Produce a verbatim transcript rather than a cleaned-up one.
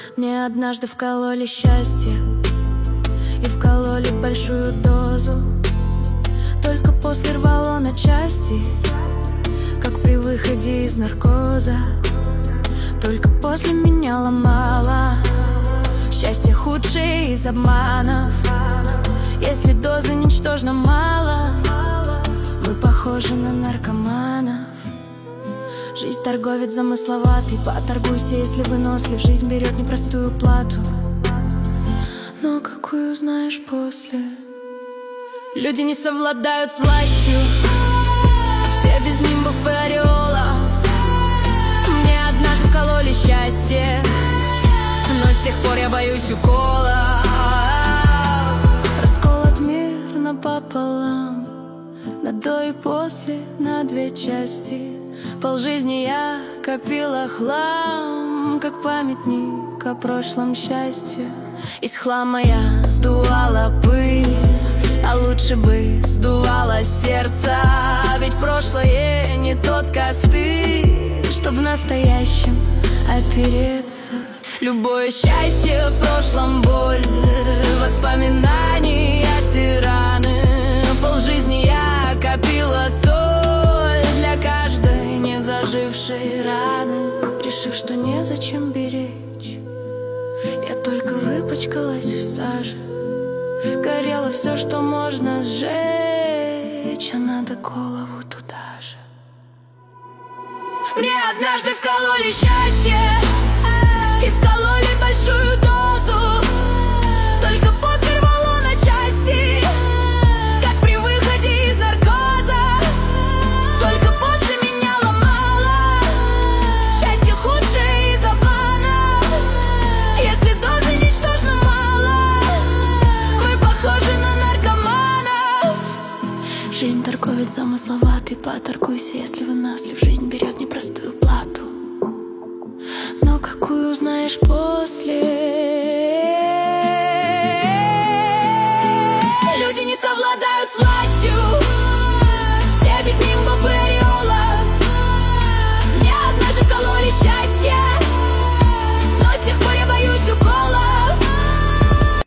Мне однажды вкололи счастье и вкололи большую дозу. Только после рвало на части, как при выходе из наркоза. Только после меня ломало. Счастье худшее из обманов. Если дозы ничтожно мало, мы похожи на наркоманов. Жизнь торговец замысловатый. Поторгуйся, если вынослив. Жизнь берет непростую плату, но какую знаешь после. Люди не совладают с властью, все без нимбов и ореолов. Мне однажды вкололи счастье, но с тех пор я боюсь укола. Расколот мир напополам, на до и после, на две части. Полжизни я копила хлам, как памятник о прошлом счастье. Из хлама я сдувала пыль, а лучше бы сдувало сердце. Ведь прошлое не тот костыль, чтоб в настоящем опереться. Любое счастье в прошлом боль, воспоминания тираны. Полжизни я копила соль для каждой незажившей раны. Решив, что незачем беречь, я только выпачкалась в саже. Горело все, что можно сжечь, а надо голову туда же. Мне однажды вкололи счастье и вкололи большую дозу. Только после рвало на части, как при выходе из наркоза. Только после меня ломало. Счастье худшее из обманов. Если дозы ничтожно мало, мы похожи на наркоманов. Жизнь торговец замысловатый. Поторгуйся, если вынослив. Жизнь берет непростую плату, но какую знаешь после.